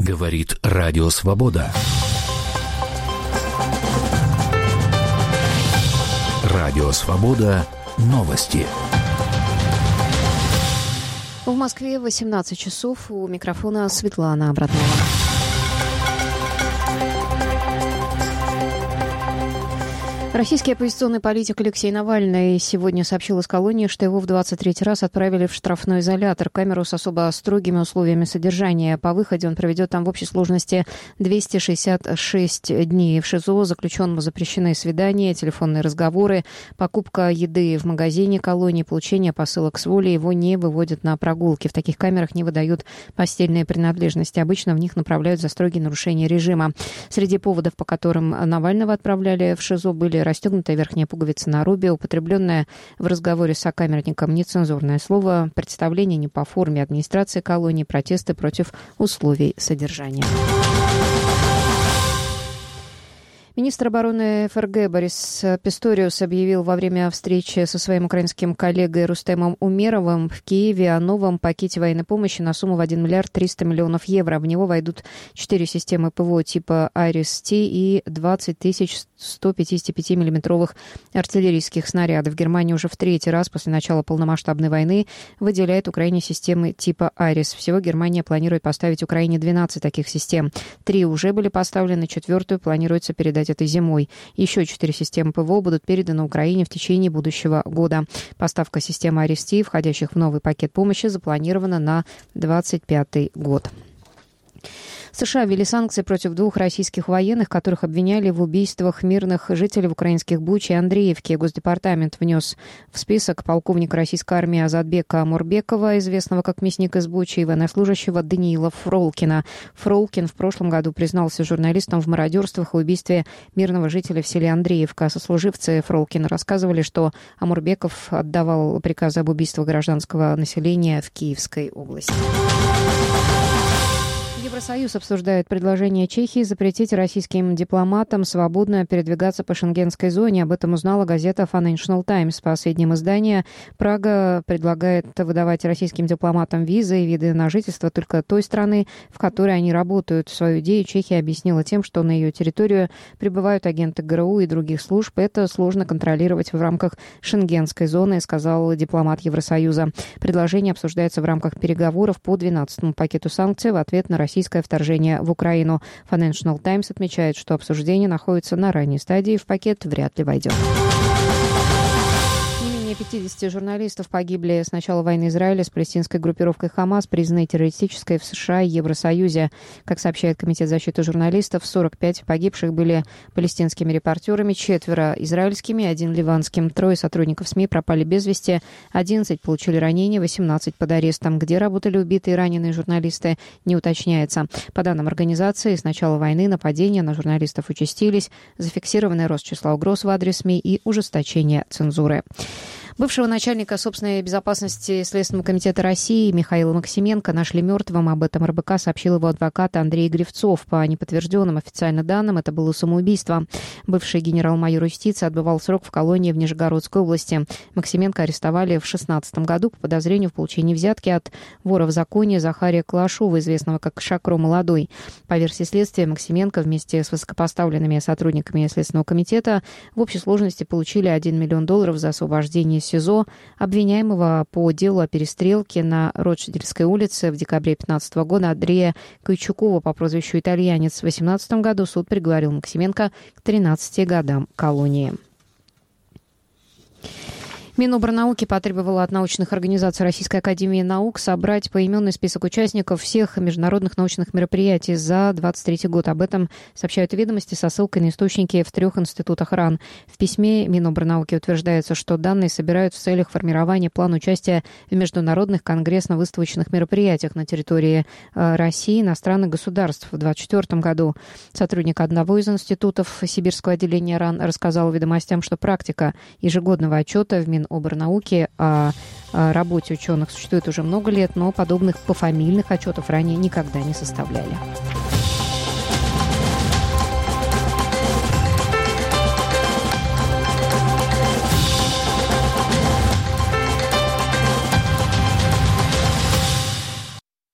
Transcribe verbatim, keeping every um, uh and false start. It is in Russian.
Говорит Радио Свобода. Радио Свобода. Новости. В Москве восемнадцать часов. У микрофона Светлана Обратнова. Российский оппозиционный политик Алексей Навальный сегодня сообщил из колонии, что его в двадцать третий раз отправили в штрафной изолятор, камеру с особо строгими условиями содержания. По выходе он проведет там в общей сложности двести шестьдесят шесть дней. В ШИЗО заключенному запрещены свидания, телефонные разговоры, покупка еды в магазине колонии, получение посылок с воли. Его не выводят на прогулки. В таких камерах не выдают постельные принадлежности. Обычно в них направляют за строгие нарушения режима. Среди поводов, по которым Навального отправляли в ШИЗО, были расстегнутая верхняя пуговица на рубе, употребленное в разговоре с сокамерником нецензурное слово, представление не по форме администрации колонии, протесты против условий содержания. Министр обороны ФРГ Борис Писториус объявил во время встречи со своим украинским коллегой Рустемом Умеровым в Киеве о новом пакете военной помощи на сумму в один миллиард триста миллионов евро. В него войдут четыре системы ПВО типа Айрис-Т и двадцать тысяч сто пятьдесят пять миллиметровых артиллерийских снарядов. Германия уже в третий раз после начала полномасштабной войны выделяет Украине системы типа Айрис. Всего Германия планирует поставить Украине двенадцать таких систем. Три уже были поставлены, четвертую планируется передать этой зимой. Еще четыре системы ПВО будут переданы Украине в течение будущего года. Поставка системы Айрис-Т, входящих в новый пакет помощи, запланирована на двадцать пятый год. США ввели санкции против двух российских военных, которых обвиняли в убийствах мирных жителей в украинских Буче и Андреевке. Госдепартамент внес в список полковника российской армии Азатбека Амурбекова, известного как мясник из Бучи, и военнослужащего Даниила Фролкина. Фролкин в прошлом году признался журналистом в мародерствах и убийстве мирного жителя в селе Андреевка. Сослуживцы Фролкина рассказывали, что Амурбеков отдавал приказы об убийствах гражданского населения в Киевской области. Евросоюз обсуждает предложение Чехии запретить российским дипломатам свободно передвигаться по шенгенской зоне. Об этом узнала газета Financial Times. По сведениям издания, Прага предлагает выдавать российским дипломатам визы и виды на жительство только той страны, в которой они работают. Свою идею Чехия объяснила тем, что на ее территорию прибывают агенты ГРУ и других служб. Это сложно контролировать в рамках шенгенской зоны, сказал дипломат Евросоюза. Предложение обсуждается в рамках переговоров по двенадцатому пакету санкций в ответ на российское вторжение в Украину. Financial Times отмечает, что обсуждение находится на ранней стадии, в пакет вряд ли войдет. пятьдесят журналистов погибли с начала войны Израиля с палестинской группировкой «Хамас», признанной террористической в США и Евросоюзе. Как сообщает Комитет защиты журналистов, сорок пять погибших были палестинскими репортерами, четверо израильскими, один ливанским. Трое сотрудников СМИ пропали без вести, одиннадцать получили ранения, восемнадцать под арестом. Где работали убитые и раненые журналисты, не уточняется. По данным организации, с начала войны нападения на журналистов участились, зафиксированный рост числа угроз в адрес СМИ и ужесточение цензуры. Бывшего начальника собственной безопасности Следственного комитета России Михаила Максименко нашли мертвым. Об этом РБК сообщил его адвокат Андрей Гривцов. По неподтвержденным официально данным, это было самоубийство. Бывший генерал-майор юстиции отбывал срок в колонии в Нижегородской области. Максименко арестовали в две тысячи шестнадцатом году по подозрению в получении взятки от вора в законе Захария Калашова, известного как Шакро Молодой. По версии следствия, Максименко вместе с высокопоставленными сотрудниками Следственного комитета в общей сложности получили один миллион долларов за освобождение СИЗО обвиняемого по делу о перестрелке на Ротшильдской улице в декабре две тысячи пятнадцатого года Андрея Койчукова по прозвищу «Итальянец». В две тысячи восемнадцатом году суд приговорил Максименко к тринадцати годам колонии. Минобрнауки потребовала от научных организаций Российской академии наук собрать поименный список участников всех международных научных мероприятий за двадцать третий год. Об этом сообщают «Ведомости» со ссылкой на источники в трех институтах РАН. В письме Минобрнауки утверждается, что данные собирают в целях формирования плана участия в международных конгрессно-выставочных мероприятиях на территории России и иностранных государств. В две тысячи двадцать четвёртом году сотрудник одного из институтов Сибирского отделения РАН рассказал «Ведомостям», что практика ежегодного отчета в Минобрнауки о работе ученых существует уже много лет, но подобных пофамильных отчетов ранее никогда не составляли.